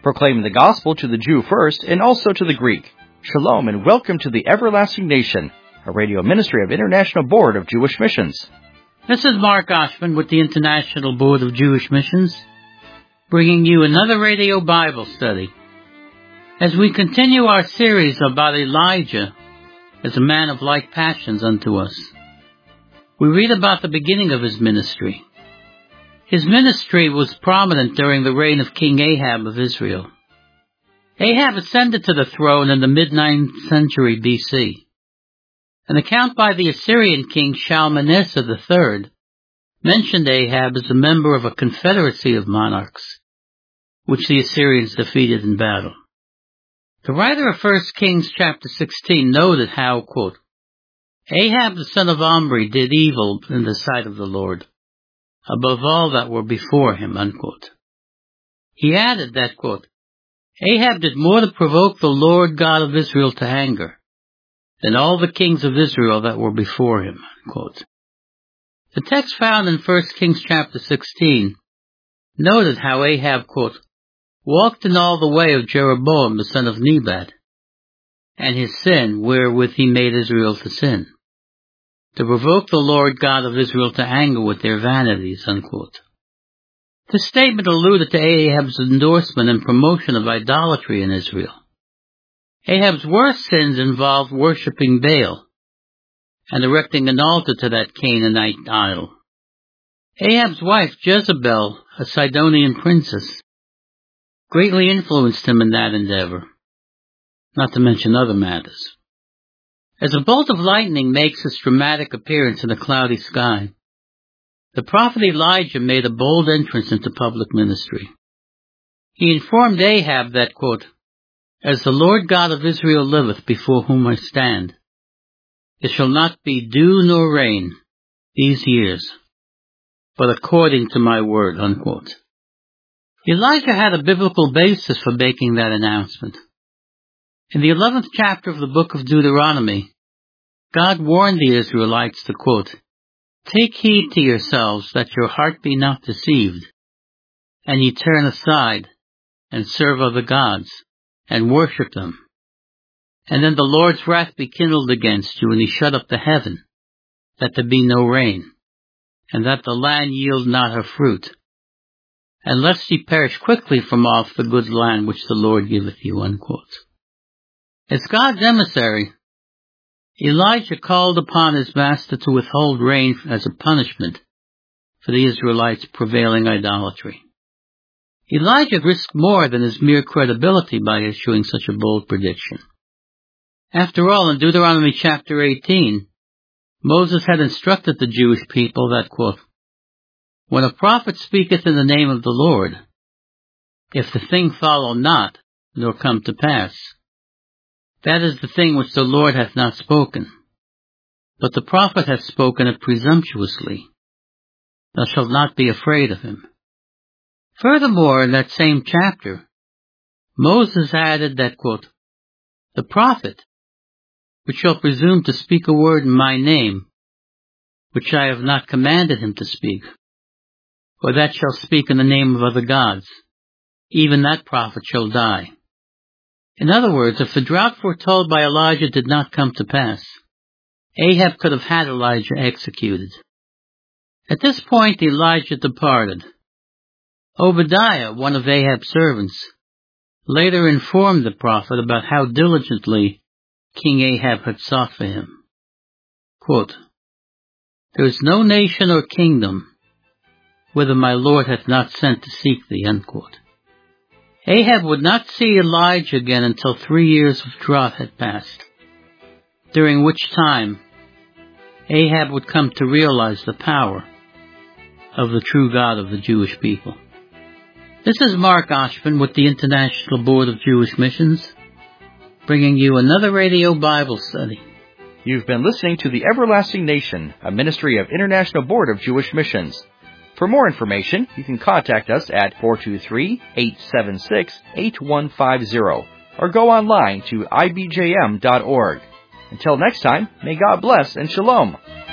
proclaiming the gospel to the Jew first and also to the Greek. Shalom and welcome to the Everlasting Nation, a radio ministry of International Board of Jewish Missions. This is Mark Oshman with the International Board of Jewish Missions, bringing you another radio Bible study. As we continue our series about Elijah as a man of like passions unto us, we read about the beginning of his ministry. His ministry was prominent during the reign of King Ahab of Israel. Ahab ascended to the throne in the mid-9th century BC. An account by the Assyrian king Shalmaneser III mentioned Ahab as a member of a confederacy of monarchs, which the Assyrians defeated in battle. The writer of 1 Kings chapter 16 noted how, quote, Ahab the son of Omri did evil in the sight of the Lord, above all that were before him, unquote. He added that, quote, Ahab did more to provoke the Lord God of Israel to anger than all the kings of Israel that were before him, unquote. The text found in 1 Kings chapter 16 noted how Ahab, quote, walked in all the way of Jeroboam the son of Nebat, and his sin wherewith he made Israel to sin, to provoke the Lord God of Israel to anger with their vanities, unquote. This statement alluded to Ahab's endorsement and promotion of idolatry in Israel. Ahab's worst sins involved worshipping Baal and erecting an altar to that Canaanite idol. Ahab's wife Jezebel, a Sidonian princess, greatly influenced him in that endeavor, not to mention other matters. As a bolt of lightning makes its dramatic appearance in a cloudy sky, the prophet Elijah made a bold entrance into public ministry. He informed Ahab that, quote, as the Lord God of Israel liveth before whom I stand, it shall not be dew nor rain these years, but according to my word, unquote. Elijah had a biblical basis for making that announcement. In the 11th chapter of the book of Deuteronomy, God warned the Israelites to, quote, take heed to yourselves that your heart be not deceived, and ye turn aside and serve other gods, and worship them. And then the Lord's wrath be kindled against you, and he shut up the heaven, that there be no rain, and that the land yield not her fruit, and lest ye perish quickly from off the good land which the Lord giveth you, unquote. As God's emissary, Elijah called upon his master to withhold rain as a punishment for the Israelites' prevailing idolatry. Elijah risked more than his mere credibility by issuing such a bold prediction. After all, in Deuteronomy chapter 18, Moses had instructed the Jewish people that, quote, when a prophet speaketh in the name of the Lord, if the thing follow not, nor come to pass, that is the thing which the Lord hath not spoken, but the prophet hath spoken it presumptuously. Thou shalt not be afraid of him. Furthermore, in that same chapter, Moses added that, quote, the prophet, which shall presume to speak a word in my name, which I have not commanded him to speak, or that shall speak in the name of other gods, even that prophet shall die. In other words, if the drought foretold by Elijah did not come to pass, Ahab could have had Elijah executed. At this point, Elijah departed. Obadiah, one of Ahab's servants, later informed the prophet about how diligently King Ahab had sought for him. Quote, there is no nation or kingdom whither my Lord hath not sent to seek thee, unquote. Ahab would not see Elijah again until 3 years of drought had passed, during which time Ahab would come to realize the power of the true God of the Jewish people. This is Mark Oshman with the International Board of Jewish Missions, bringing you another radio Bible study. You've been listening to the Everlasting Nation, a ministry of International Board of Jewish Missions. For more information, you can contact us at 423-876-8150 or go online to ibjm.org. Until next time, may God bless and shalom.